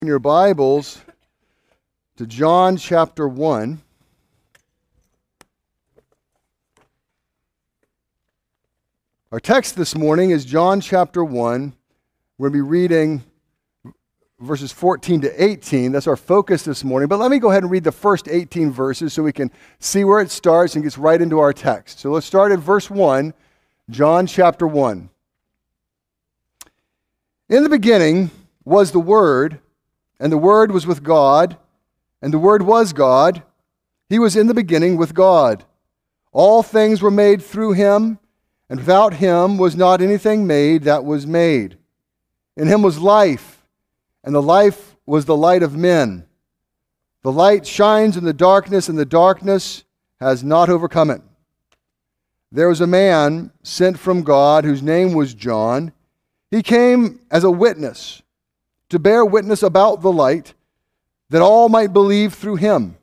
In your Bibles to John chapter 1. Our text this morning is John chapter 1. We're going to be reading verses 14 to 18. That's our focus this morning. But let me go ahead and read the first 18 verses so we can see where it starts and gets right into our text. So let's start at verse 1, John chapter 1. In the beginning was the Word, and the Word was with God, and the Word was God. He was in the beginning with God. All things were made through him, and without him was not anything made that was made. In him was life, and the life was the light of men. The light shines in the darkness, and the darkness has not overcome it. There was a man sent from God whose name was John. He came as a witness, to bear witness about the light, that all might believe through him.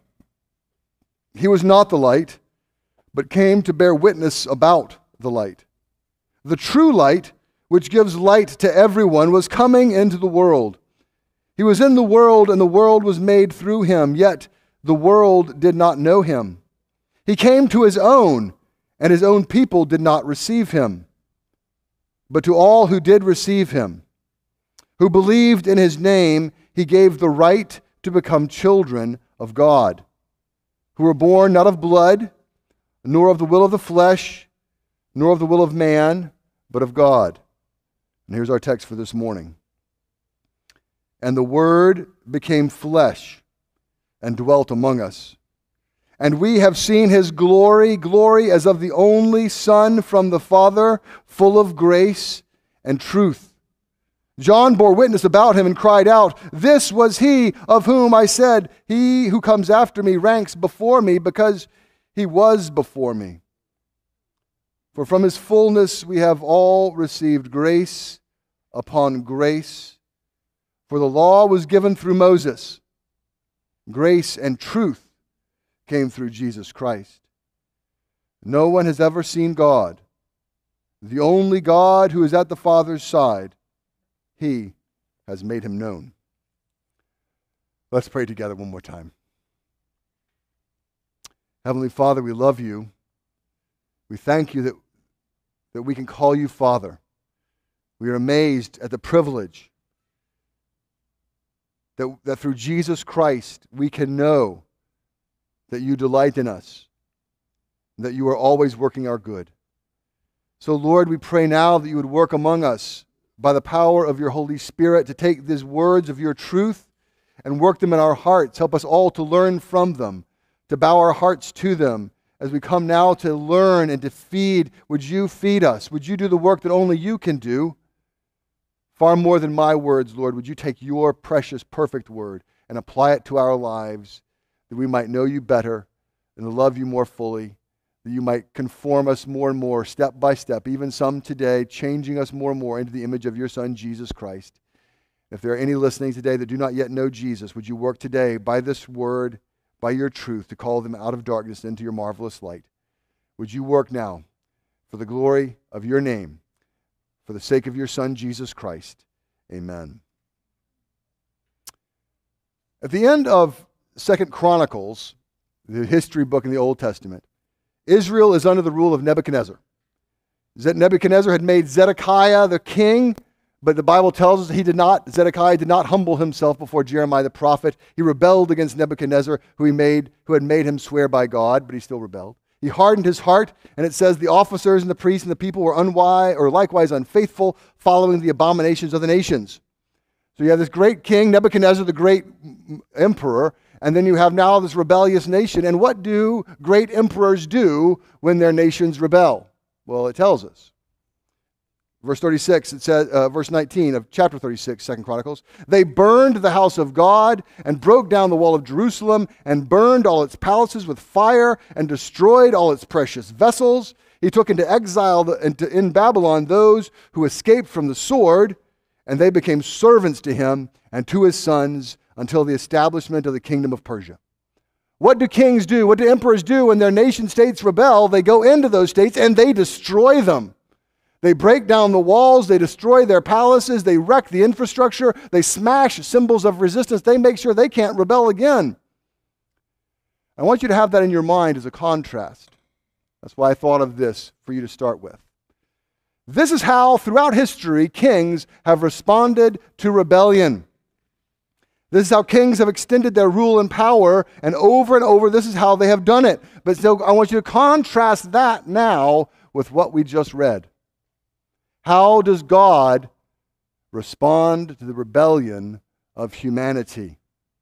He was not the light, but came to bear witness about the light. The true light, which gives light to everyone, was coming into the world. He was in the world, and the world was made through him, yet the world did not know him. He came to his own, and his own people did not receive him. But to all who did receive him, who believed in his name, he gave the right to become children of God, who were born not of blood, nor of the will of the flesh, nor of the will of man, but of God. And here's our text for this morning. And the Word became flesh and dwelt among us. And we have seen his glory, glory as of the only Son from the Father, full of grace and truth. John bore witness about him and cried out, "This was he of whom I said, 'He who comes after me ranks before me, because he was before me.' For from his fullness we have all received grace upon grace. For the law was given through Moses. Grace and truth came through Jesus Christ. No one has ever seen God, the only God who is at the Father's side. He has made him known." Let's pray together one more time. Heavenly Father, we love you. We thank you that we can call you Father. We are amazed at the privilege that through Jesus Christ we can know that you delight in us, and that you are always working our good. So Lord, we pray now that you would work among us by the power of your Holy Spirit to take these words of your truth and work them in our hearts. Help us all to learn from them, to bow our hearts to them as we come now to learn and to feed. Would you feed us? Would you do the work that only you can do? Far more than my words, Lord, would you take your precious, perfect word and apply it to our lives, that we might know you better and love you more fully, that you might conform us more and more, step by step, even some today, changing us more and more into the image of your Son, Jesus Christ. If there are any listening today that do not yet know Jesus, would you work today by this word, by your truth, to call them out of darkness into your marvelous light? Would you work now for the glory of your name, for the sake of your Son, Jesus Christ. Amen. At the end of 2 Chronicles, the history book in the Old Testament, Israel is under the rule of Nebuchadnezzar. Nebuchadnezzar had made Zedekiah the king, but the Bible tells us Zedekiah did not humble himself before Jeremiah the prophet. He rebelled against Nebuchadnezzar, who had made him swear by God, but he still rebelled. He hardened his heart, and it says the officers and the priests and the people were unwise or likewise unfaithful, following the abominations of the nations. So you have this great king, Nebuchadnezzar, the great emperor, and then you have now this rebellious nation. And what do great emperors do when their nations rebel? Well, it tells us. Verse 36, it says, verse 19 of chapter 36, 2 Chronicles, "They burned the house of God and broke down the wall of Jerusalem and burned all its palaces with fire and destroyed all its precious vessels. He took into exile in Babylon those who escaped from the sword, and they became servants to him and to his sons until the establishment of the kingdom of Persia." What do kings do? What do emperors do when their nation states rebel? They go into those states and they destroy them. They break down the walls, they destroy their palaces, they wreck the infrastructure, they smash symbols of resistance, they make sure they can't rebel again. I want you to have that in your mind as a contrast. That's why I thought of this for you to start with. This is how, throughout history, kings have responded to rebellion. This is how kings have extended their rule and power, and over, this is how they have done it. But so I want you to contrast that now with what we just read. How does God respond to the rebellion of humanity?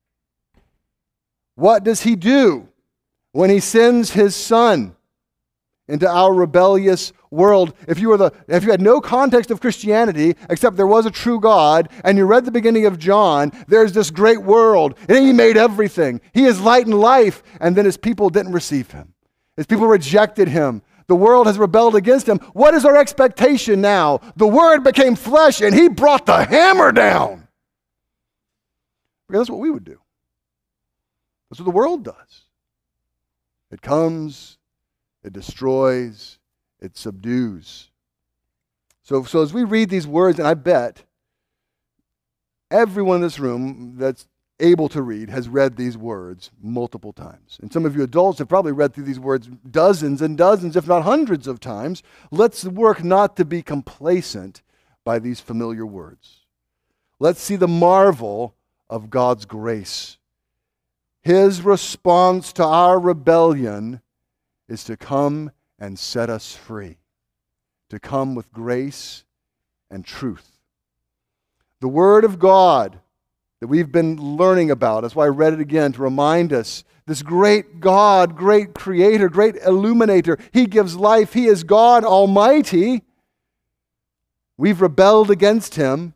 What does he do when he sends his Son into our rebellious world? If you had no context of Christianity except there was a true God, and you read the beginning of John, there's this great world, and he made everything. He is light and life, and then his people didn't receive him. His people rejected him. The world has rebelled against him. What is our expectation now? The Word became flesh, and he brought the hammer down. Because that's what we would do. That's what the world does. It comes, it destroys, it subdues. So as we read these words, and I bet everyone in this room that's able to read has read these words multiple times. And some of you adults have probably read through these words dozens and dozens, if not hundreds of times. Let's work not to be complacent by these familiar words. Let's see the marvel of God's grace. His response to our rebellion is to come and set us free, to come with grace and truth. The Word of God that we've been learning about, that's why I read it again, to remind us, this great God, great Creator, great Illuminator, He gives life, He is God Almighty. We've rebelled against Him,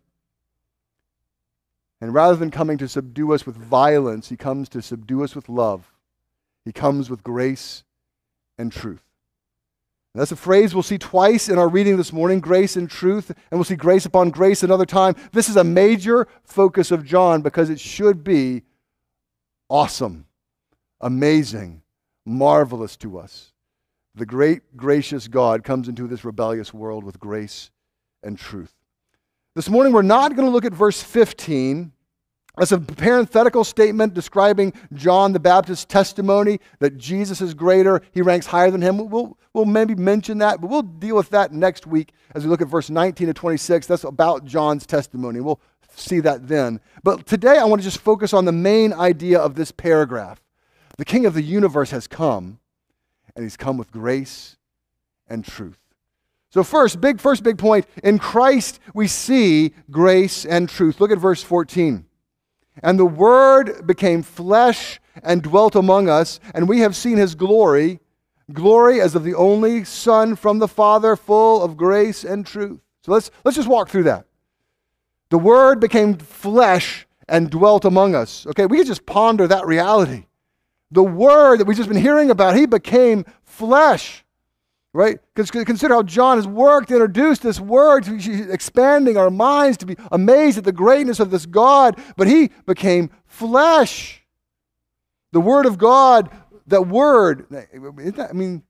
and rather than coming to subdue us with violence, He comes to subdue us with love. He comes with grace and truth. And that's a phrase we'll see twice in our reading this morning, grace and truth, and we'll see grace upon grace another time. This is a major focus of John because it should be awesome, amazing, marvelous to us. The great, gracious God comes into this rebellious world with grace and truth. This morning we're not going to look at verse 15. That's a parenthetical statement describing John the Baptist's testimony that Jesus is greater, he ranks higher than him. We'll maybe mention that, but we'll deal with that next week as we look at verse 19 to 26. That's about John's testimony. We'll see that then. But today I want to just focus on the main idea of this paragraph. The King of the universe has come, and he's come with grace and truth. So first big point, in Christ we see grace and truth. Look at verse 14. And the Word became flesh and dwelt among us, and we have seen His glory, glory as of the only Son from the Father, full of grace and truth. So let's just walk through that. The Word became flesh and dwelt among us. Okay, we could just ponder that reality. The Word that we've just been hearing about, He became flesh. Right? Because consider how John has worked to introduce this word, expanding our minds to be amazed at the greatness of this God, but he became flesh. The Word of God, that word, I mean,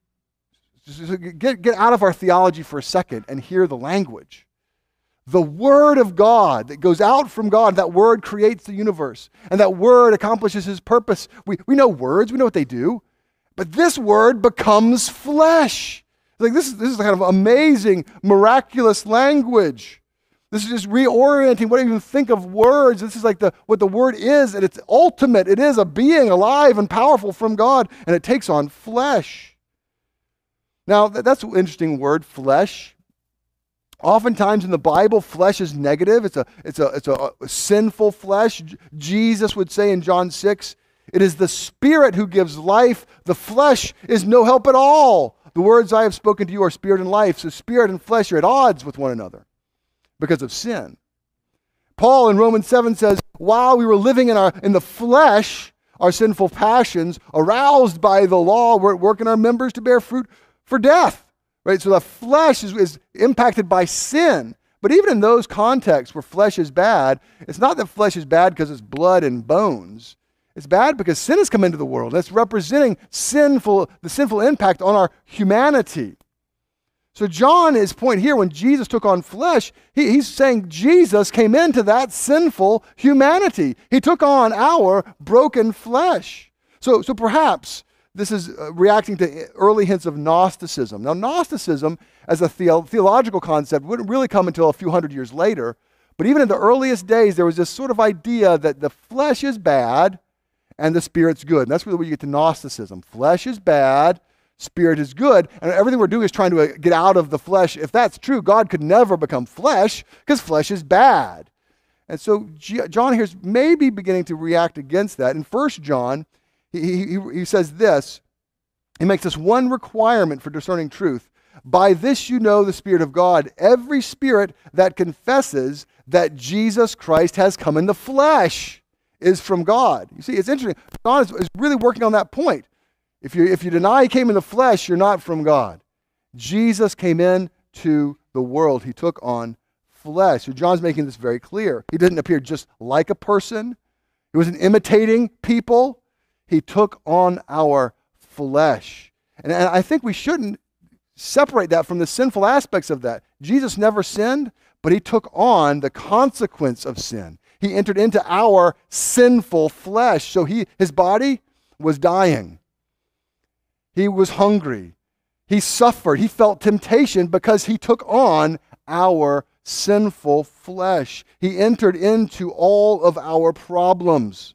just get out of our theology for a second and hear the language. The Word of God that goes out from God, that Word creates the universe, and that Word accomplishes His purpose. We know words, we know what they do, but this Word becomes flesh. Like this is kind of amazing, miraculous language. This is just reorienting what do you even think of words. This is like what the Word is, and it's ultimate. It is a being alive and powerful from God, and it takes on flesh. Now, that's an interesting word, flesh. Oftentimes in the Bible, flesh is negative. It's a sinful flesh. Jesus would say in John 6, it is the Spirit who gives life. The flesh is no help at all. The words I have spoken to you are spirit and life. So spirit and flesh are at odds with one another because of sin. Paul in Romans 7 says, while we were living in the flesh, our sinful passions, aroused by the law, were at work in our members to bear fruit for death. Right? So the flesh is impacted by sin. But even in those contexts where flesh is bad, it's not that flesh is bad because it's blood and bones. It's bad because sin has come into the world. That's representing the sinful impact on our humanity. So John's point here, when Jesus took on flesh, he's saying Jesus came into that sinful humanity. He took on our broken flesh. So perhaps this is reacting to early hints of Gnosticism. Now, Gnosticism, as a theological concept, wouldn't really come until a few hundred years later. But even in the earliest days, there was this sort of idea that the flesh is bad and the spirit's good. And that's really where you get to Gnosticism. Flesh is bad, spirit is good, and everything we're doing is trying to get out of the flesh. If that's true, God could never become flesh because flesh is bad. And so John here's maybe beginning to react against that. In 1 John, he says this. He makes this one requirement for discerning truth. By this you know the Spirit of God. Every spirit that confesses that Jesus Christ has come in the flesh is from God. You see, it's interesting. John is really working on that point. If you deny he came in the flesh, you're not from God. Jesus came into the world. He took on flesh. So John's making this very clear. He didn't appear just like a person. He wasn't imitating people. He took on our flesh. And I think we shouldn't separate that from the sinful aspects of that. Jesus never sinned, but he took on the consequence of sin. He entered into our sinful flesh. So his body was dying. He was hungry. He suffered. He felt temptation because he took on our sinful flesh. He entered into all of our problems.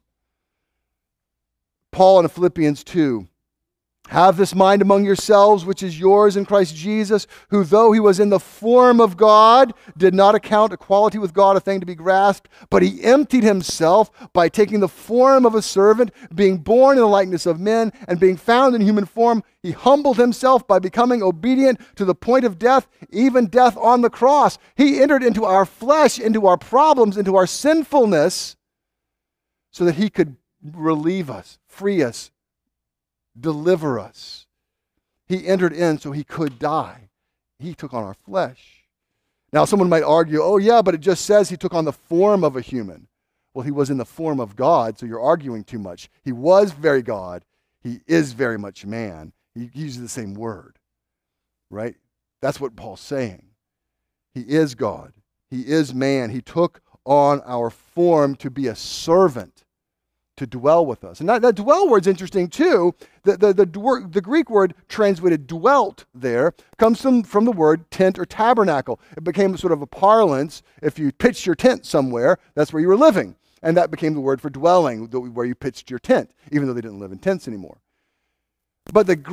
Paul in Philippians 2, have this mind among yourselves, which is yours in Christ Jesus, who though he was in the form of God, did not account equality with God a thing to be grasped, but he emptied himself by taking the form of a servant, being born in the likeness of men, and being found in human form, he humbled himself by becoming obedient to the point of death, even death on the cross. He entered into our flesh, into our problems, into our sinfulness, so that he could relieve us, free us, deliver us. He entered in so he could die. He took on our flesh. Now, someone might argue, oh yeah, but it just says he took on the form of a human. Well, he was in the form of God, so you're arguing too much. He was very God. He is very much man. He uses the same word, right? That's what Paul's saying. He is God. He is man. He took on our form to be a servant, to dwell with us. And that dwell word's interesting too. The Greek word translated dwelt there comes from the word tent or tabernacle. It became sort of a parlance. If you pitched your tent somewhere, that's where you were living. And that became the word for dwelling, where you pitched your tent, even though they didn't live in tents anymore. But the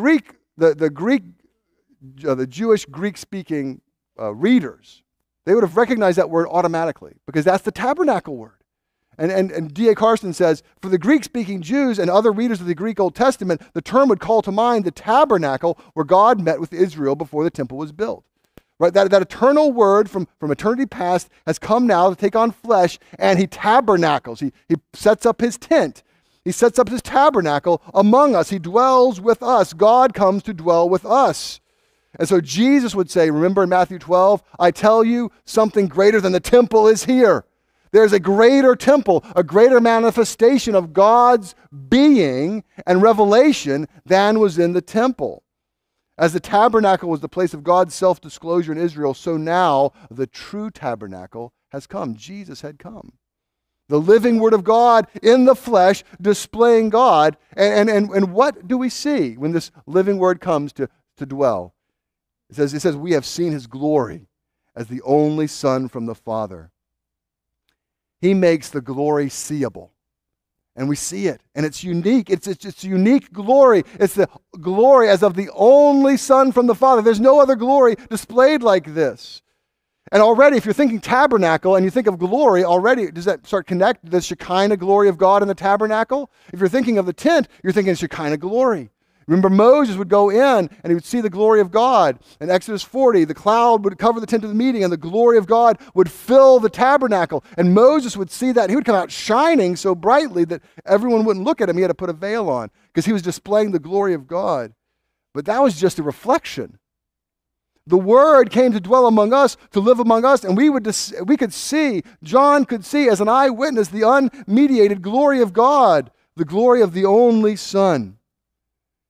Jewish Greek-speaking readers, they would have recognized that word automatically because that's the tabernacle word. And D.A. Carson says, for the Greek-speaking Jews and other readers of the Greek Old Testament, the term would call to mind the tabernacle where God met with Israel before the temple was built. Right? That eternal word from eternity past has come now to take on flesh, and he tabernacles. He sets up his tent. He sets up his tabernacle among us. He dwells with us. God comes to dwell with us. And so Jesus would say, remember in Matthew 12, I tell you, something greater than the temple is here. There's a greater temple, a greater manifestation of God's being and revelation than was in the temple. As the tabernacle was the place of God's self-disclosure in Israel, so now the true tabernacle has come. Jesus had come. The living Word of God in the flesh, displaying God. And what do we see when this living Word comes to dwell? It says, we have seen his glory as the only Son from the Father. He makes the glory seeable. And we see it. And it's unique. It's unique glory. It's the glory as of the only Son from the Father. There's no other glory displayed like this. And already, if you're thinking tabernacle and you think of glory, already, does that start connect the Shekinah glory of God in the tabernacle? If you're thinking of the tent, you're thinking Shekinah glory. Remember, Moses would go in and he would see the glory of God. In Exodus 40, the cloud would cover the tent of the meeting and the glory of God would fill the tabernacle. And Moses would see that. He would come out shining so brightly that everyone wouldn't look at him. He had to put a veil on because he was displaying the glory of God. But that was just a reflection. The Word came to dwell among us, to live among us, and we could see, John could see as an eyewitness the unmediated glory of God, the glory of the only Son.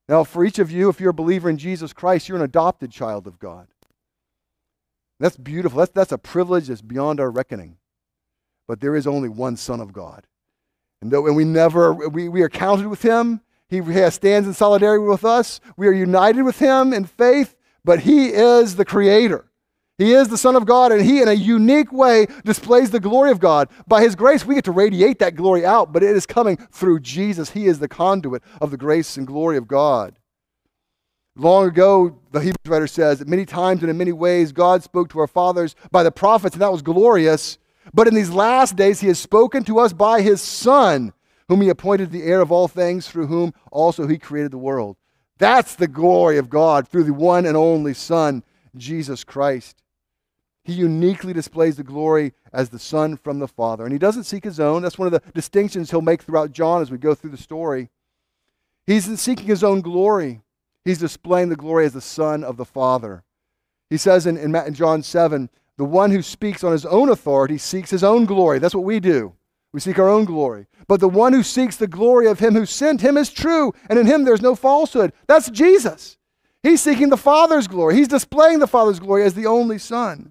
Now, for each of you, if you're a believer in Jesus Christ, you're an adopted child of God. That's beautiful. That's a privilege that's beyond our reckoning. But there is only one Son of God. And we are counted with him. He stands in solidarity with us. We are united with him in faith, but he is the creator. He is the Son of God, and he, in a unique way, displays the glory of God. By his grace, we get to radiate that glory out, but it is coming through Jesus. He is the conduit of the grace and glory of God. Long ago, the Hebrews writer says that many times and in many ways, God spoke to our fathers by the prophets, and that was glorious. But in these last days, he has spoken to us by his Son, whom he appointed the heir of all things, through whom also he created the world. That's the glory of God, through the one and only Son, Jesus Christ. He uniquely displays the glory as the Son from the Father. And he doesn't seek his own. That's one of the distinctions he'll make throughout John as we go through the story. He isn't seeking his own glory. He's displaying the glory as the Son of the Father. He says in John 7, the one who speaks on his own authority seeks his own glory. That's what we do. We seek our own glory. But the one who seeks the glory of him who sent him is true, and in him there's no falsehood. That's Jesus. He's seeking the Father's glory. He's displaying the Father's glory as the only Son.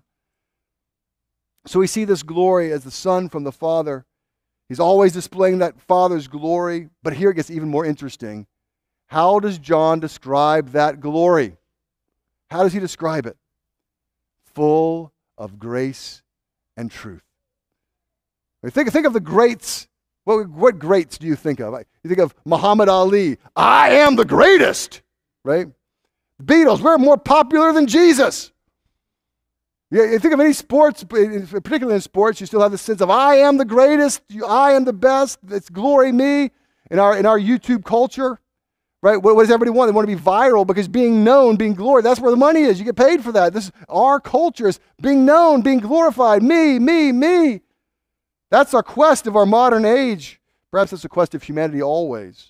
So we see this glory as the Son from the Father. He's always displaying that Father's glory, but here it gets even more interesting. How does John describe that glory? How does he describe it? Full of grace and truth. Think of the greats. What greats do you think of? You think of Muhammad Ali. I am the greatest, right? The Beatles, we're more popular than Jesus. You think of any sports, particularly in sports, you still have the sense of I am the greatest, I am the best, it's glory me. In our YouTube culture, right? What does everybody want? They want to be viral because being known, being glorified, that's where the money is. You get paid for that. Our culture is being known, being glorified. Me. That's our quest of our modern age. Perhaps that's the quest of humanity always.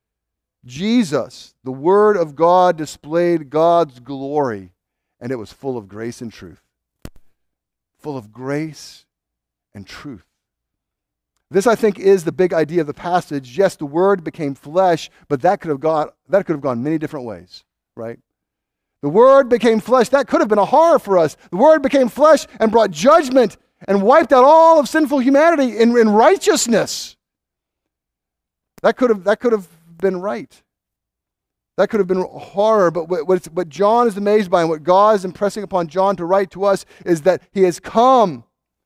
Jesus, the Word of God, displayed God's glory, and it was full of grace and truth. Full of grace and truth. This, I think, is the big idea of the passage. Yes, the Word became flesh, but that could have gone many different ways, right? The Word became flesh. That could have been a horror for us. The Word became flesh and brought judgment and wiped out all of sinful humanity in righteousness. That could have been right. That could have been horror, but what John is amazed by and what God is impressing upon John to write to us is that he has come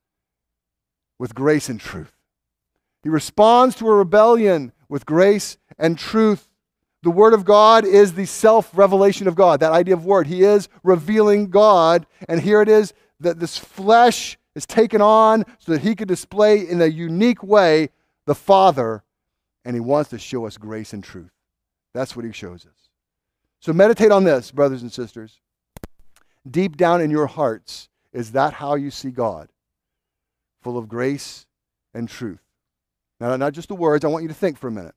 with grace and truth. He responds to a rebellion with grace and truth. The Word of God is the self-revelation of God, that idea of Word. He is revealing God, and here it is that this flesh is taken on so that he could display in a unique way the Father, and he wants to show us grace and truth. That's what he shows us. So meditate on this, brothers and sisters. Deep down in your hearts, is that how you see God? Full of grace and truth. Now, not just the words, I want you to think for a minute.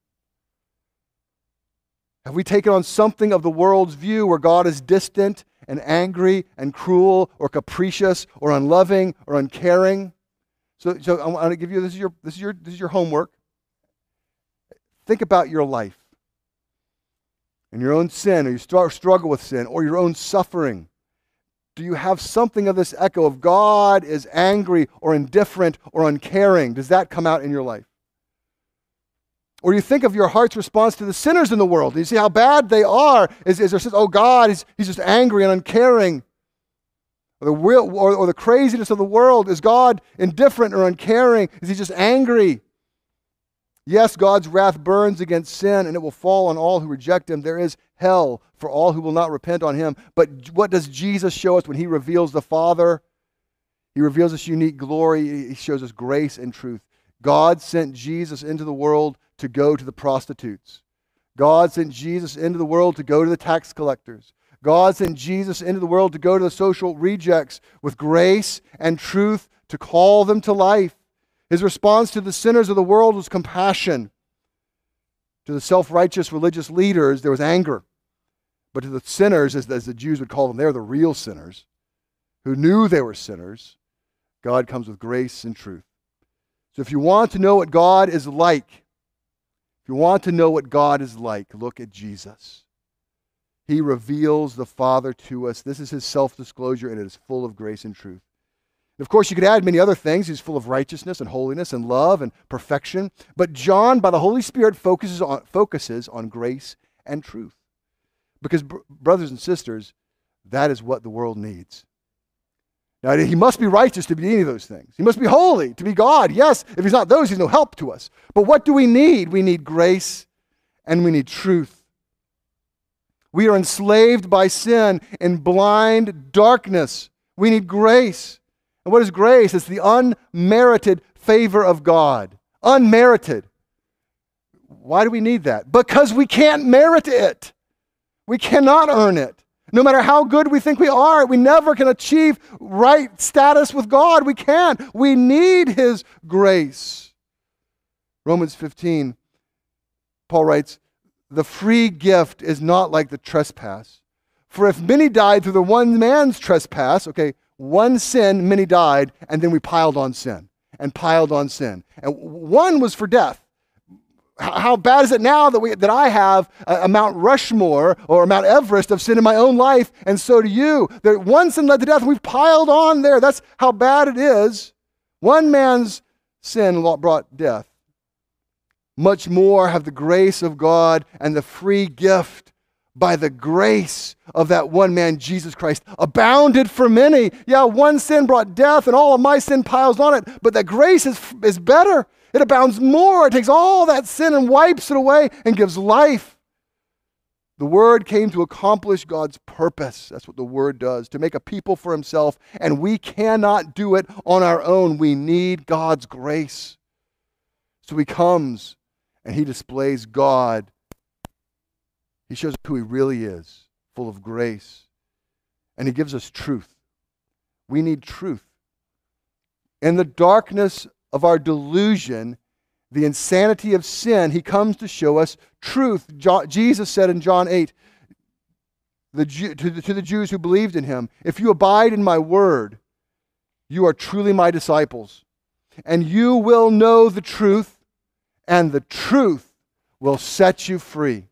Have we taken on something of the world's view where God is distant and angry and cruel or capricious or unloving or uncaring? So I want to give you, this is your homework. Think about your life and your own sin, or you struggle with sin, or your own suffering. Do you have something of this echo of God is angry or indifferent or uncaring? Does that come out in your life? Or you think of your heart's response to the sinners in the world. Do you see how bad they are? Is there sense, oh God, he's just angry and uncaring? Or the craziness of the world, is God indifferent or uncaring? Is he just angry? Yes, God's wrath burns against sin, and it will fall on all who reject him. There is hell for all who will not repent on him. But what does Jesus show us when he reveals the Father? He reveals this unique glory. He shows us grace and truth. God sent Jesus into the world to go to the prostitutes. God sent Jesus into the world to go to the tax collectors. God sent Jesus into the world to go to the social rejects with grace and truth to call them to life. His response to the sinners of the world was compassion. To the self-righteous religious leaders, there was anger. But to the sinners, as the Jews would call them, they're the real sinners, who knew they were sinners, God comes with grace and truth. So if you want to know what God is like, look at Jesus. He reveals the Father to us. This is his self-disclosure, and it is full of grace and truth. Of course, you could add many other things. He's full of righteousness and holiness and love and perfection. But John, by the Holy Spirit, focuses on grace and truth. Because, brothers and sisters, that is what the world needs. Now, he must be righteous to be any of those things. He must be holy to be God. Yes, if he's not those, he's no help to us. But what do we need? We need grace and we need truth. We are enslaved by sin in blind darkness. We need grace. And what is grace? It's the unmerited favor of God. Unmerited. Why do we need that? Because we can't merit it. We cannot earn it. No matter how good we think we are, we never can achieve right status with God. We can't. We need his grace. Romans 15, Paul writes, the free gift is not like the trespass. For if many died through the one man's trespass, okay, one sin, many died, and then we piled on sin and piled on sin. And one was for death. How bad is it now that I have a Mount Rushmore or a Mount Everest of sin in my own life, and so do you? That one sin led to death, and we've piled on there. That's how bad it is. One man's sin brought death. Much more have the grace of God and the free gift by the grace of that one man, Jesus Christ, abounded for many. Yeah, one sin brought death and all of my sin piles on it, but that grace is better. It abounds more. It takes all that sin and wipes it away and gives life. The Word came to accomplish God's purpose. That's what the Word does, to make a people for himself, and we cannot do it on our own. We need God's grace. So he comes and he displays God. He shows who he really is, full of grace. And he gives us truth. We need truth. In the darkness of our delusion, the insanity of sin, he comes to show us truth. Jesus said in John 8, to the Jews who believed in him, if you abide in my word, you are truly my disciples. And you will know the truth, and the truth will set you free.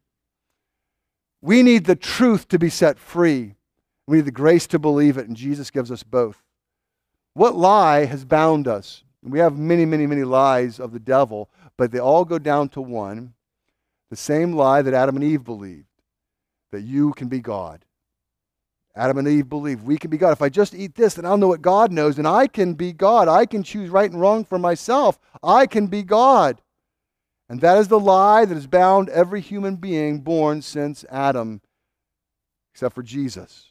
We need the truth to be set free. We need the grace to believe it, and Jesus gives us both. What lie has bound us? We have many, many, many lies of the devil, but they all go down to one, the same lie that Adam and Eve believed, that you can be God. Adam and Eve believed we can be God. If I just eat this, then I'll know what God knows, and I can be God. I can choose right and wrong for myself. I can be God. And that is the lie that has bound every human being born since Adam, except for Jesus.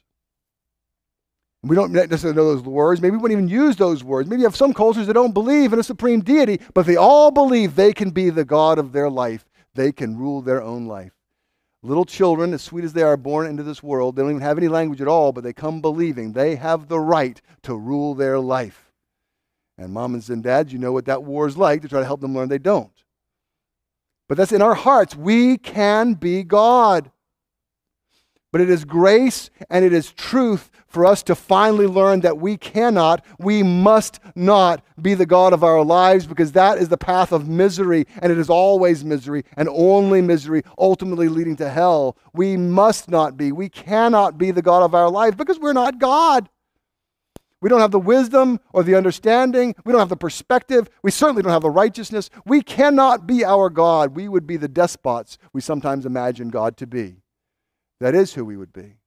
And we don't necessarily know those words. Maybe we wouldn't even use those words. Maybe you have some cultures that don't believe in a supreme deity, but they all believe they can be the God of their life. They can rule their own life. Little children, as sweet as they are, born into this world, they don't even have any language at all, but they come believing they have the right to rule their life. And moms and dads, you know what that war is like to try to help them learn they don't. But that's in our hearts. We can be God. But it is grace and it is truth for us to finally learn that we must not be the God of our lives, because that is the path of misery, and it is always misery and only misery, ultimately leading to hell. We cannot be the God of our life because we're not God. We don't have the wisdom or the understanding. We don't have the perspective. We certainly don't have the righteousness. We cannot be our God. We would be the despots we sometimes imagine God to be. That is who we would be.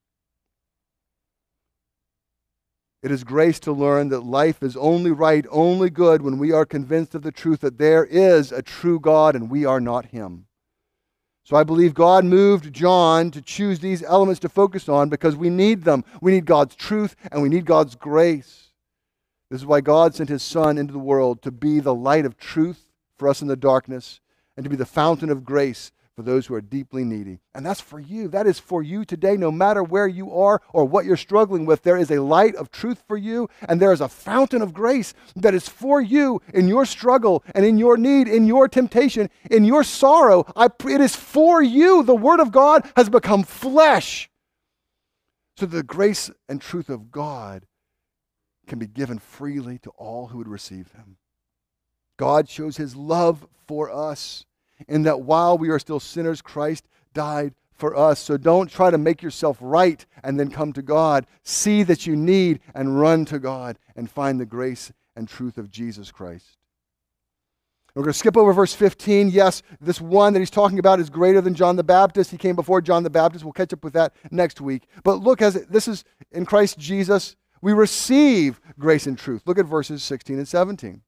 It is grace to learn that life is only right, only good when we are convinced of the truth that there is a true God and we are not him. So I believe God moved John to choose these elements to focus on because we need them. We need God's truth and we need God's grace. This is why God sent his Son into the world, to be the light of truth for us in the darkness and to be the fountain of grace for those who are deeply needy. And that's for you. That is for you today, no matter where you are or what you're struggling with. There is a light of truth for you, and there is a fountain of grace that is for you in your struggle and in your need, in your temptation, in your sorrow. It is for you. The Word of God has become flesh, so the grace and truth of God can be given freely to all who would receive him. God shows his love for us in that while we are still sinners, Christ died for us. So don't try to make yourself right and then come to God. See that you need and run to God and find the grace and truth of Jesus Christ. We're going to skip over verse 15. Yes, this one that he's talking about is greater than John the Baptist. He came before John the Baptist. We'll catch up with that next week. But look, as this is in Christ Jesus, we receive grace and truth. Look at verses 16 and 17.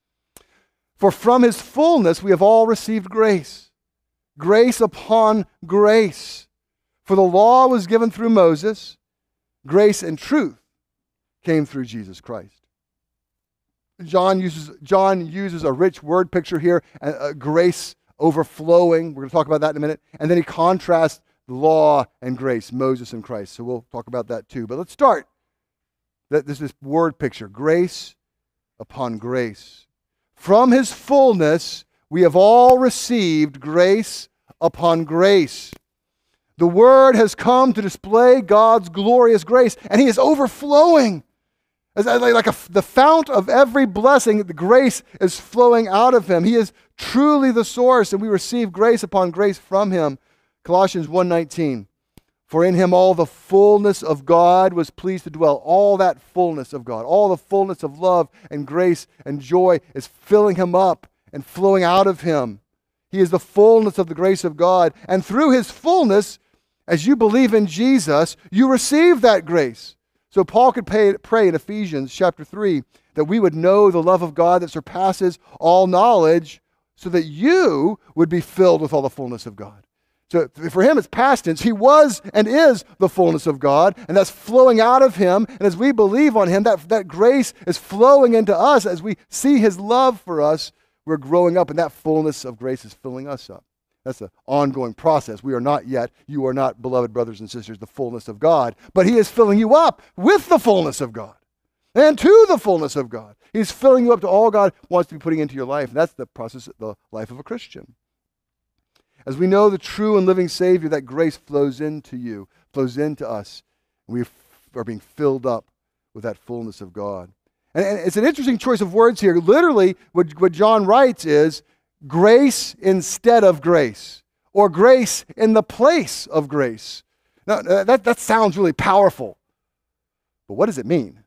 For from his fullness we have all received grace, grace upon grace. For the law was given through Moses, grace and truth came through Jesus Christ. John uses a rich word picture here, grace overflowing. We're going to talk about that in a minute. And then he contrasts the law and grace, Moses and Christ. So we'll talk about that too. But let's start. There's this word picture, grace upon grace. From his fullness, we have all received grace upon grace. The Word has come to display God's glorious grace, and he is overflowing. The fount of every blessing, the grace is flowing out of him. He is truly the source, and we receive grace upon grace from him. Colossians 1:19. For in him all the fullness of God was pleased to dwell. All that fullness of God, all the fullness of love and grace and joy is filling him up and flowing out of him. He is the fullness of the grace of God. And through his fullness, as you believe in Jesus, you receive that grace. So Paul could pray in Ephesians chapter 3 that we would know the love of God that surpasses all knowledge so that you would be filled with all the fullness of God. So for him, it's past tense. He was and is the fullness of God, and that's flowing out of him. And as we believe on him, that grace is flowing into us. As we see his love for us, we're growing up, and that fullness of grace is filling us up. That's an ongoing process. We are not yet, you are not, beloved brothers and sisters, the fullness of God. But he is filling you up with the fullness of God and to the fullness of God. He's filling you up to all God wants to be putting into your life. And that's the process, the life of a Christian. As we know the true and living Savior, that grace flows into you, flows into us. We are being filled up with that fullness of God. And it's an interesting choice of words here. Literally, what John writes is grace instead of grace, or grace in the place of grace. Now, that sounds really powerful. But what does it mean?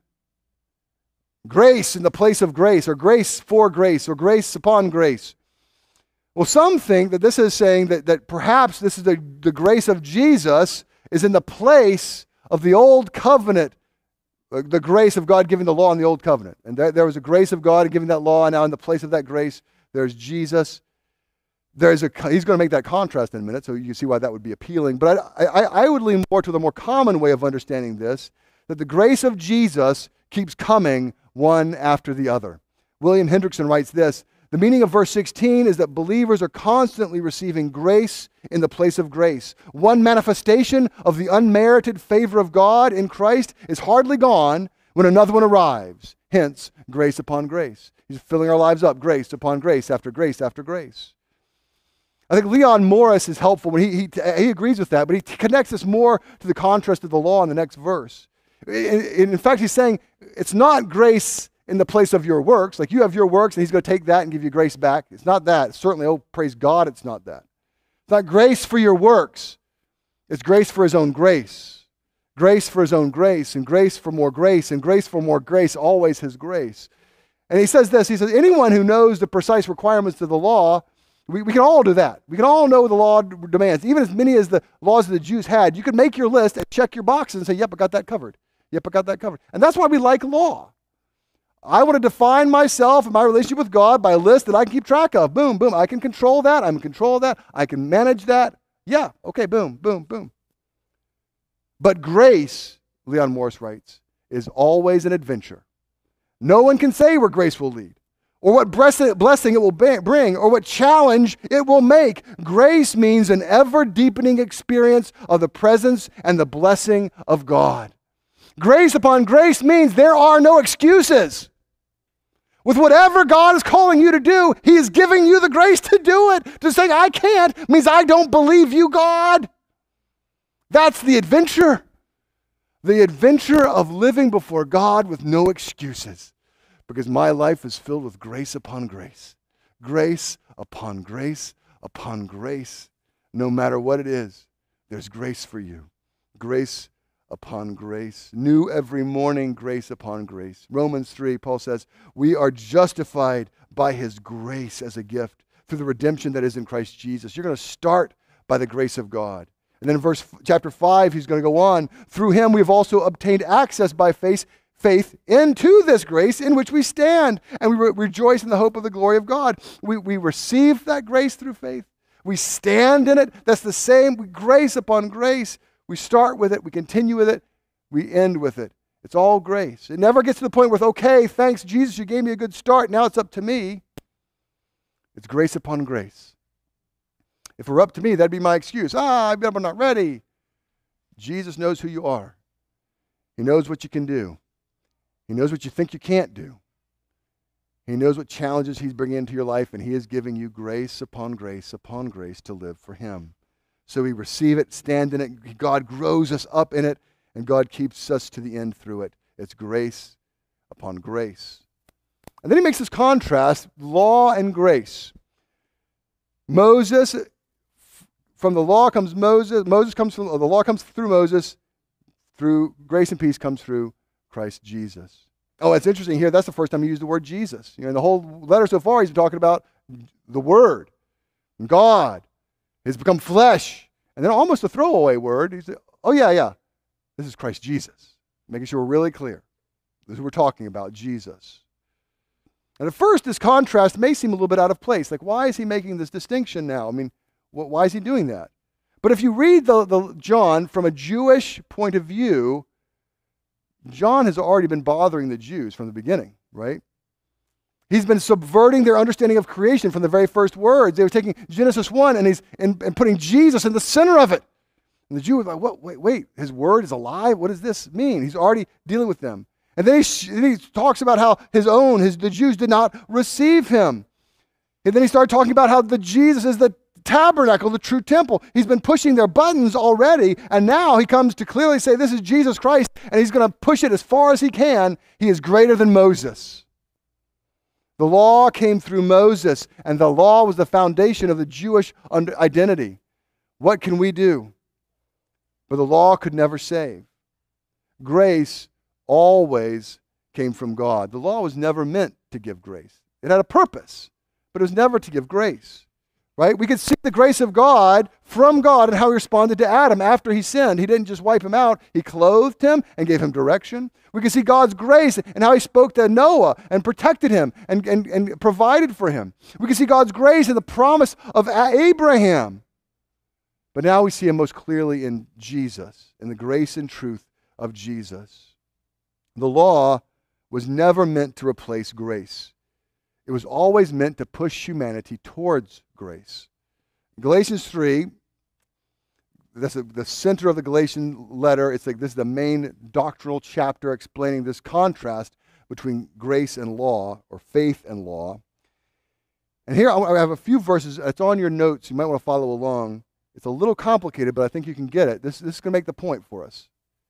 Grace in the place of grace, or grace for grace, or grace upon grace. Well, some think that this is saying that perhaps this is the grace of Jesus is in the place of the old covenant, the grace of God giving the law in the old covenant. And there was a grace of God giving that law, and now in the place of that grace, there's Jesus. He's going to make that contrast in a minute, so you can see why that would be appealing. But I would lean more to the more common way of understanding this, that the grace of Jesus keeps coming one after the other. William Hendrickson writes this: the meaning of verse 16 is that believers are constantly receiving grace in the place of grace. One manifestation of the unmerited favor of God in Christ is hardly gone when another one arrives. Hence, grace upon grace. He's filling our lives up, grace upon grace after grace after grace. I think Leon Morris is helpful when he agrees with that, but he connects this more to the contrast of the law in the next verse. In fact, he's saying it's not grace in the place of your works. Like you have your works and he's going to take that and give you grace back. It's not that. Certainly, oh, praise God, it's not that. It's not grace for your works. It's grace for his own grace. Grace for his own grace, and grace for more grace, and grace for more grace, always his grace. And he says this, he says, anyone who knows the precise requirements of the law, we can all do that. We can all know what the law demands. Even as many as the laws of the Jews had, you could make your list and check your boxes and say, yep, I got that covered. Yep, I got that covered. And that's why we like law. I want to define myself and my relationship with God by a list that I can keep track of. Boom, boom. I can control that. I'm in control of that. I can manage that. Yeah, okay, boom, boom, boom. But grace, Leon Morris writes, is always an adventure. No one can say where grace will lead, or what blessing it will bring, or what challenge it will make. Grace means an ever-deepening experience of the presence and the blessing of God. Grace upon grace means there are no excuses. With whatever God is calling you to do, he is giving you the grace to do it. To say, I can't, means I don't believe you, God. That's the adventure. The adventure of living before God with no excuses. Because my life is filled with grace upon grace. Grace upon grace upon grace. No matter what it is, there's grace for you. Grace upon grace. New every morning, grace upon grace. Romans 3, Paul says, we are justified by his grace as a gift through the redemption that is in Christ Jesus. You're going to start by the grace of God. And then in chapter 5, he's going to go on. Through him we have also obtained access by faith into this grace in which we stand, and we rejoice in the hope of the glory of God. We receive that grace through faith. We stand in it. That's the same grace upon grace. We start with it. We continue with it. We end with it. It's all grace. It never gets to the point where, okay, thanks, Jesus, you gave me a good start. Now it's up to me. It's grace upon grace. If it were up to me, that'd be my excuse. I'm not ready. Jesus knows who you are. He knows what you can do. He knows what you think you can't do. He knows what challenges he's bringing into your life, and he is giving you grace upon grace upon grace to live for him. So we receive it, stand in it. God grows us up in it, and God keeps us to the end through it. It's grace upon grace. And then he makes this contrast, law and grace. Moses, from the law comes Moses. The law comes through Moses. Through grace and peace comes through Christ Jesus. Oh, it's interesting here. That's the first time he used the word Jesus. In the whole letter so far, he's been talking about the Word, God. Has become flesh. And then almost a throwaway word. He said, oh, yeah. This is Christ Jesus. Making sure we're really clear. This is who we're talking about, Jesus. And at first, this contrast may seem a little bit out of place. Like, why is he making this distinction now? I mean, why is he doing that? But if you read the John from a Jewish point of view, John has already been bothering the Jews from the beginning, right? He's been subverting their understanding of creation from the very first words. They were taking Genesis 1 and he's putting Jesus in the center of it. And the Jew was like, what? Wait, his word is alive? What does this mean? He's already dealing with them. And then he talks about how the Jews did not receive him. And then he started talking about how the Jesus is the tabernacle, the true temple. He's been pushing their buttons already, and now he comes to clearly say this is Jesus Christ, and he's going to push it as far as he can. He is greater than Moses. The law came through Moses, and the law was the foundation of the Jewish identity. What can we do? But the law could never save. Grace always came from God. The law was never meant to give grace. It had a purpose, but it was never to give grace. Right? We could see the grace of God from God and how he responded to Adam after he sinned. He didn't just wipe him out. He clothed him and gave him direction. We could see God's grace and how he spoke to Noah and protected him and provided for him. We could see God's grace in the promise of Abraham. But now we see him most clearly in Jesus, in the grace and truth of Jesus. The law was never meant to replace grace. It was always meant to push humanity towards grace. Galatians 3, that's the center of the Galatian letter. It's like this is the main doctrinal chapter explaining this contrast between grace and law, or faith and law. And here I have a few verses. It's on your notes. You might want to follow along. It's a little complicated, but I think you can get it. This is going to make the point for us.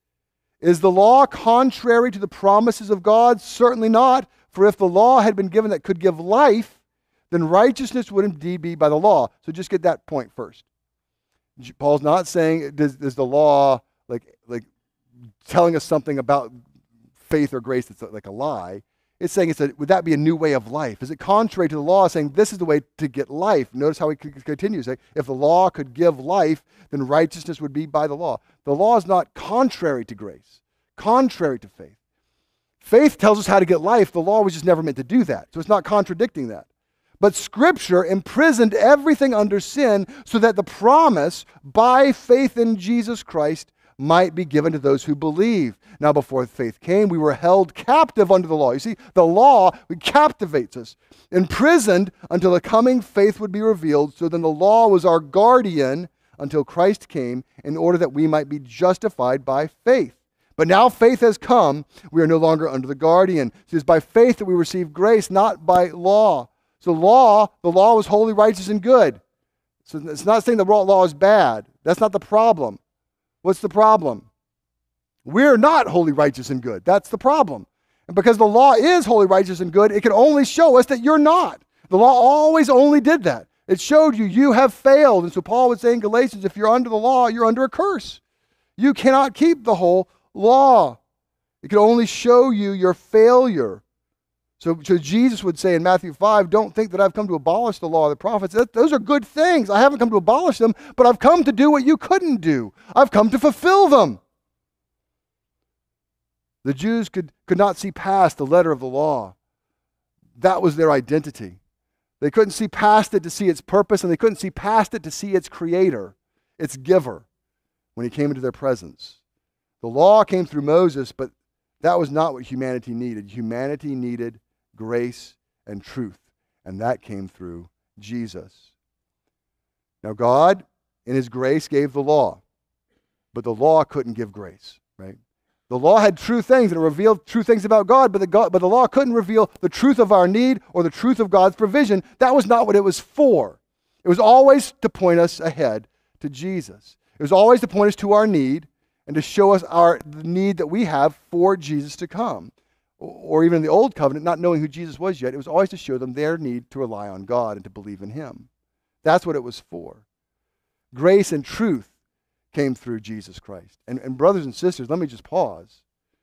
Is the law contrary to the promises of God? Certainly not. For if the law had been given that could give life, then righteousness would indeed be by the law. So just get that point first. Paul's not saying, does the law like telling us something about faith or grace that's like a lie. It's saying, would that be a new way of life? Is it contrary to the law saying this is the way to get life? Notice how he continues. If the law could give life, then righteousness would be by the law. The law is not contrary to grace, contrary to faith. Faith tells us how to get life. The law was just never meant to do that. So it's not contradicting that. But Scripture imprisoned everything under sin so that the promise by faith in Jesus Christ might be given to those who believe. Now, before faith came, we were held captive under the law. You see, the law captivates us, imprisoned until the coming faith would be revealed. So then the law was our guardian until Christ came in order that we might be justified by faith. But now faith has come. We are no longer under the guardian. It is by faith that we receive grace, not by law. So the law was holy, righteous, and good. So it's not saying the law is bad. That's not the problem. What's the problem? We're not holy, righteous, and good. That's the problem. And because the law is holy, righteous, and good, it can only show us that you're not. The law always only did that. It showed you have failed. And so Paul would say in Galatians, if you're under the law, you're under a curse. You cannot keep the whole law. It can only show you your failure. So Jesus would say in Matthew 5, don't think that I've come to abolish the law of the prophets. Those are good things. I haven't come to abolish them, but I've come to do what you couldn't do. I've come to fulfill them. The Jews could not see past the letter of the law. That was their identity. They couldn't see past it to see its purpose, and they couldn't see past it to see its creator, its giver, when he came into their presence. The law came through Moses, but that was not what humanity needed. Humanity needed grace and truth, and that came through Jesus. Now God, in his grace, gave the law, but the law couldn't give grace, right? The law had true things and it revealed true things about God, but the law couldn't reveal the truth of our need or the truth of God's provision. That was not what it was for. It was always to point us ahead to Jesus. It was always to point us to our need and to show us the need that we have for Jesus to come. Or even in the Old Covenant, not knowing who Jesus was yet, it was always to show them their need to rely on God and to believe in him. That's what it was for. Grace and truth came through Jesus Christ. And brothers and sisters, let me just pause.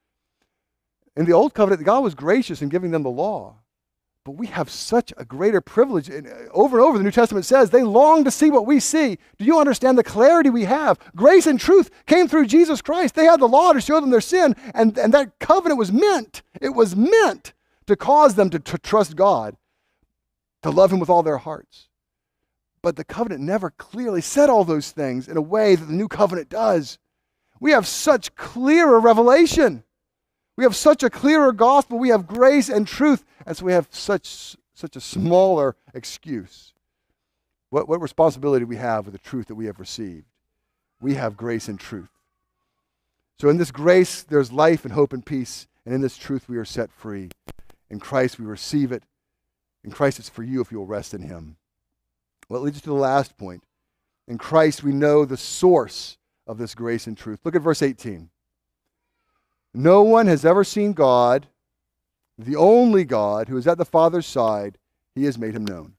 In the Old Covenant, God was gracious in giving them the law. But we have such a greater privilege. And over and over, the New Testament says, they long to see what we see. Do you understand the clarity we have? Grace and truth came through Jesus Christ. They had the law to show them their sin, and that covenant was meant. It was meant to cause them to trust God, to love him with all their hearts. But the covenant never clearly said all those things in a way that the new covenant does. We have such clearer revelation. We have such a clearer gospel. We have grace and truth. And so we have such a smaller excuse. What responsibility do we have with the truth that we have received? We have grace and truth. So in this grace, there's life and hope and peace. And in this truth, we are set free. In Christ, we receive it. In Christ, it's for you if you will rest in him. Well, it leads us to the last point. In Christ, we know the source of this grace and truth. Look at verse 18. No one has ever seen God, the only God who is at the Father's side. He has made him known.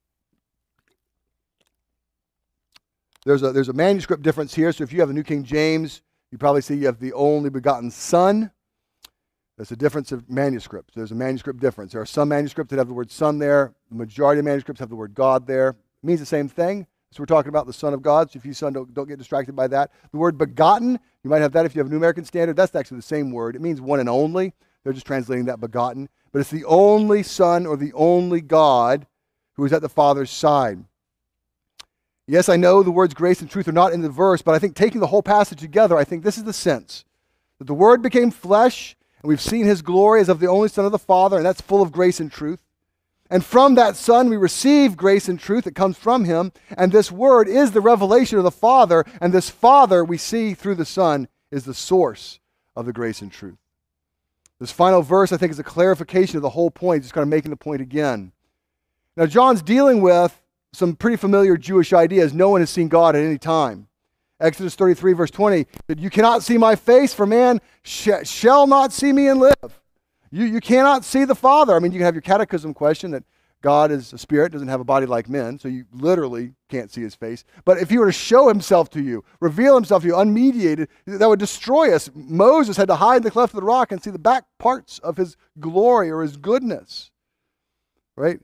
There's a manuscript difference here. So if you have the New King James, you probably see you have the only begotten Son. There's a difference of manuscripts. There's a manuscript difference. There are some manuscripts that have the word Son there. The majority of manuscripts have the word God there. It means the same thing. So we're talking about the Son of God. So if you son, don't get distracted by that. The word begotten, you might have that if you have a New American Standard. That's actually the same word. It means one and only. They're just translating that begotten. But it's the only Son or the only God who is at the Father's side. Yes, I know the words grace and truth are not in the verse, but I think taking the whole passage together, I think this is the sense. That the Word became flesh, and we've seen his glory as of the only Son of the Father, and that's full of grace and truth. And from that Son, we receive grace and truth that comes from him. And this Word is the revelation of the Father. And this Father we see through the Son is the source of the grace and truth. This final verse, I think, is a clarification of the whole point, just kind of making the point again. Now, John's dealing with some pretty familiar Jewish ideas. No one has seen God at any time. Exodus 33, verse 20, that you cannot see my face, for man shall not see me and live. You cannot see the Father. I mean, you can have your catechism question that God is a spirit, doesn't have a body like men, so you literally can't see his face. But if he were to show himself to you, reveal himself to you unmediated, that would destroy us. Moses had to hide in the cleft of the rock and see the back parts of his glory or his goodness, right?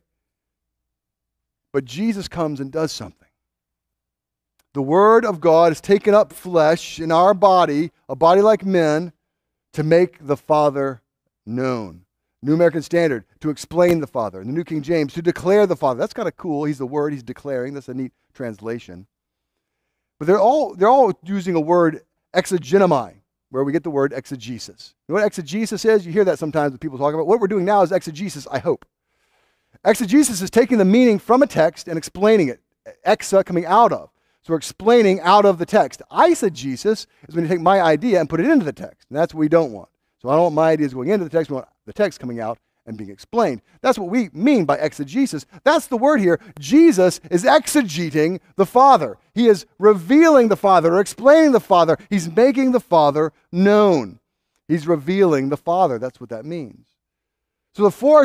But Jesus comes and does something. The Word of God has taken up flesh in our body, a body like men, to make the Father known. New American Standard, to explain the Father. The New King James, to declare the Father. That's kind of cool. He's the Word, he's declaring. That's a neat translation. But they're all using a word, exegenomai, where we get the word exegesis. You know what exegesis is? You hear that sometimes when people talk about. What we're doing now is exegesis, I hope. Exegesis is taking the meaning from a text and explaining it. Exa, coming out of. So we're explaining out of the text. Eisegesis is when you take my idea and put it into the text. And that's what we don't want. So I don't want my ideas going into the text. We want the text coming out and being explained. That's what we mean by exegesis. That's the word here. Jesus is exegeting the Father. He is revealing the Father or explaining the Father. He's making the Father known. He's revealing the Father. That's what that means. So the force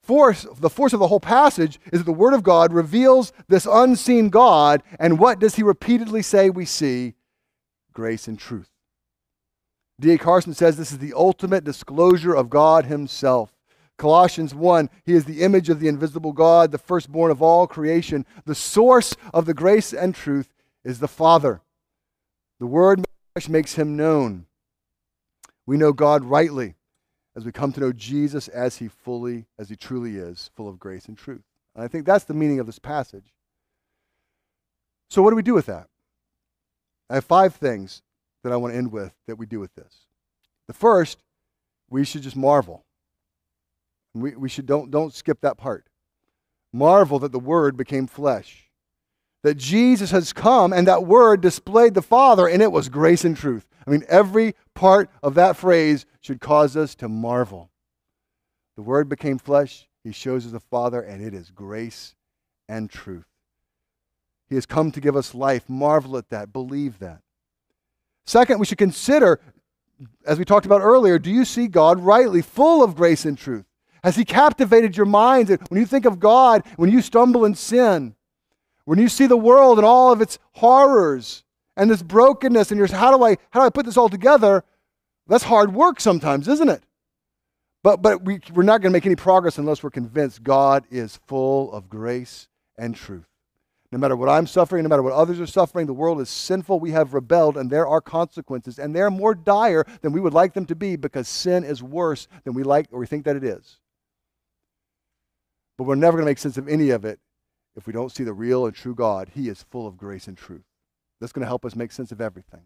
the force of the whole passage is that the Word of God reveals this unseen God, and what does he repeatedly say we see? Grace and truth. D.A. Carson says this is the ultimate disclosure of God himself. Colossians 1, he is the image of the invisible God, the firstborn of all creation. The source of the grace and truth is the Father. The Word makes him known. We know God rightly as we come to know Jesus as he truly is, full of grace and truth. And I think that's the meaning of this passage. So what do we do with that? I have 5 things that I want to end with that we do with this. The first, we should just marvel. We should don't skip that part. Marvel that the Word became flesh. That Jesus has come and that Word displayed the Father, and it was grace and truth. I mean, every part of that phrase should cause us to marvel. The Word became flesh, he shows us the Father, and it is grace and truth. He has come to give us life. Marvel at that. Believe that. Second, we should consider, as we talked about earlier, do you see God rightly, full of grace and truth? Has he captivated your minds? When you think of God, when you stumble in sin, when you see the world and all of its horrors and this brokenness, and you're saying, how do I put this all together? That's hard work sometimes, isn't it? But we're not going to make any progress unless we're convinced God is full of grace and truth. No matter what I'm suffering, no matter what others are suffering, the world is sinful, we have rebelled, and there are consequences, and they're more dire than we would like them to be because sin is worse than we like or we think that it is. But we're never going to make sense of any of it if we don't see the real and true God. He is full of grace and truth. That's going to help us make sense of everything.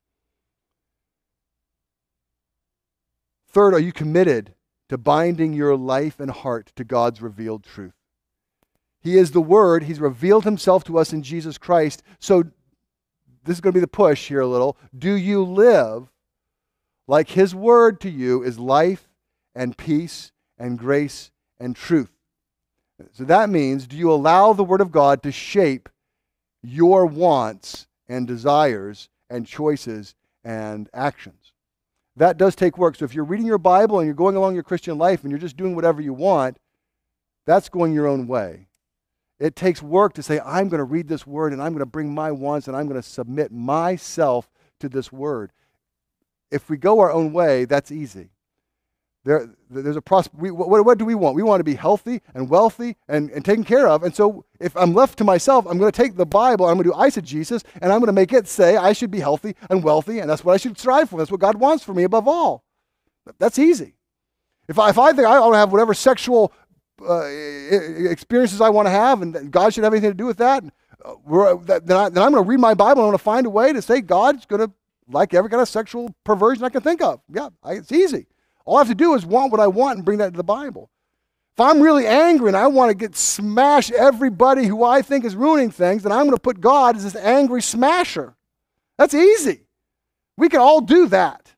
Third, are you committed to binding your life and heart to God's revealed truth? He is the Word. He's revealed himself to us in Jesus Christ. So this is going to be the push here a little. Do you live like his Word to you is life and peace and grace and truth? So that means, do you allow the Word of God to shape your wants and desires and choices and actions? That does take work. So if you're reading your Bible and you're going along your Christian life and you're just doing whatever you want, that's going your own way. It takes work to say, I'm going to read this Word and I'm going to bring my wants and I'm going to submit myself to this Word. If we go our own way, that's easy. There's a what do we want? We want to be healthy and wealthy and taken care of. And so if I'm left to myself, I'm going to take the Bible, I'm going to do eisegesis, and I'm going to make it say I should be healthy and wealthy, and that's what I should strive for. That's what God wants for me above all. That's easy. If I think I want to have whatever sexual experiences I want to have, and God should have anything to do with that, then I'm going to read my Bible, and I'm going to find a way to say God's going to like every kind of sexual perversion I can think of. Yeah, it's easy. All I have to do is want what I want and bring that to the Bible. If I'm really angry and I want to smash everybody who I think is ruining things, then I'm going to put God as this angry smasher. That's easy. We can all do that.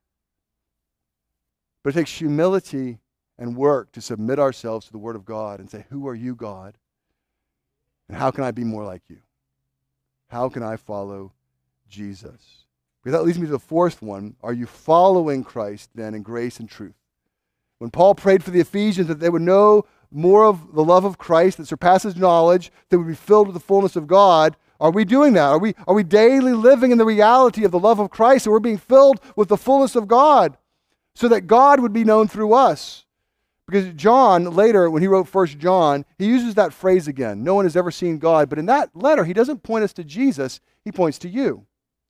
But it takes humility and work to submit ourselves to the Word of God and say, who are you, God? And how can I be more like you? How can I follow Jesus? Because that leads me to the fourth one. Are you following Christ then in grace and truth? When Paul prayed for the Ephesians that they would know more of the love of Christ that surpasses knowledge, that would be filled with the fullness of God, are we doing that? Are we daily living in the reality of the love of Christ, and we're being filled with the fullness of God so that God would be known through us? Because John, later, when he wrote 1 John, he uses that phrase again. No one has ever seen God. But in that letter, he doesn't point us to Jesus. He points to you.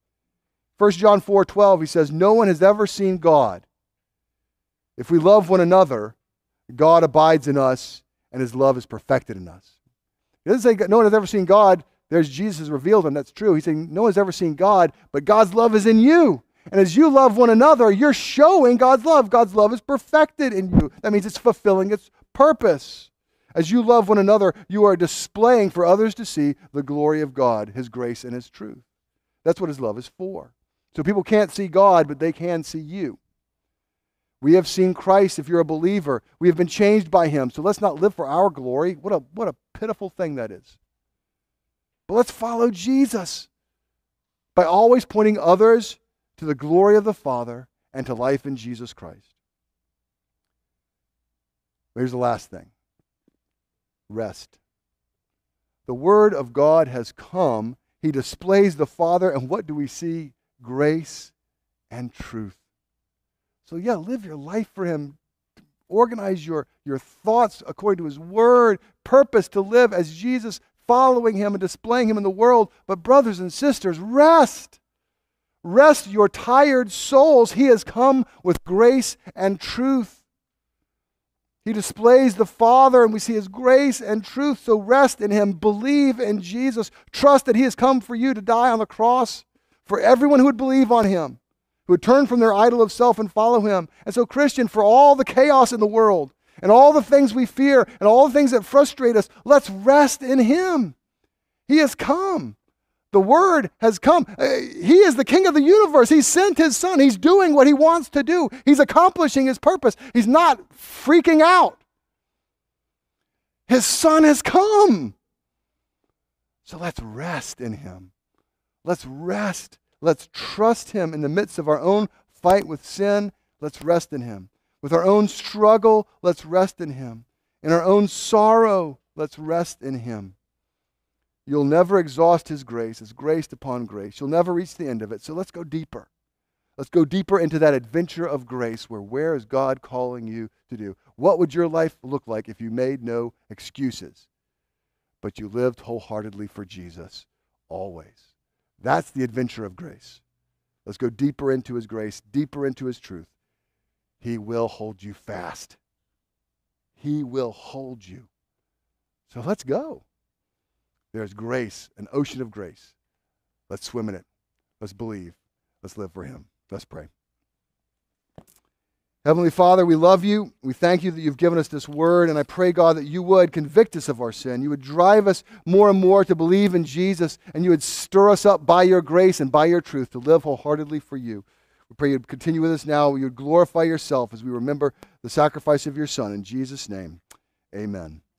1 John 4:12, he says, no one has ever seen God. If we love one another, God abides in us, and his love is perfected in us. He doesn't say no one has ever seen God. There's Jesus revealed, and that's true. He's saying no one's ever seen God, but God's love is in you. And as you love one another, you're showing God's love. God's love is perfected in you. That means it's fulfilling its purpose. As you love one another, you are displaying for others to see the glory of God, his grace and his truth. That's what his love is for. So people can't see God, but they can see you. We have seen Christ if you're a believer. We have been changed by him. So let's not live for our glory. What a pitiful thing that is. But let's follow Jesus by always pointing others to the glory of the Father and to life in Jesus Christ. Here's the last thing. rest. The Word of God has come. He displays the Father, and what do we see? Grace and truth. So yeah, live your life for Him. Organize your thoughts according to His Word. Purpose to live as Jesus, following Him and displaying Him in the world. But brothers and sisters, rest. Rest your tired souls. He has come with grace and truth. He displays the Father, and we see His grace and truth. So rest in Him. Believe in Jesus. Trust that He has come for you to die on the cross for everyone who would believe on Him, who would turn from their idol of self and follow Him. And so, Christian, for all the chaos in the world and all the things we fear and all the things that frustrate us, let's rest in Him. He has come. The Word has come. He is the King of the universe. He sent His Son. He's doing what He wants to do. He's accomplishing His purpose. He's not freaking out. His Son has come. So let's rest in Him. Let's rest. Let's trust Him in the midst of our own fight with sin. Let's rest in Him. With our own struggle, let's rest in Him. In our own sorrow, let's rest in Him. You'll never exhaust His grace. It's grace upon grace. You'll never reach the end of it. So let's go deeper. Let's go deeper into that adventure of grace where is God calling you to do? What would your life look like if you made no excuses, but you lived wholeheartedly for Jesus always? That's the adventure of grace. Let's go deeper into His grace, deeper into His truth. He will hold you fast. He will hold you. So let's go. There's grace, an ocean of grace. Let's swim in it. Let's believe. Let's live for Him. Let's pray. Heavenly Father, we love You. We thank You that You've given us this word, and I pray, God, that You would convict us of our sin. You would drive us more and more to believe in Jesus, and You would stir us up by Your grace and by Your truth to live wholeheartedly for You. We pray You'd continue with us now. You would glorify Yourself as we remember the sacrifice of Your Son. In Jesus' name, amen.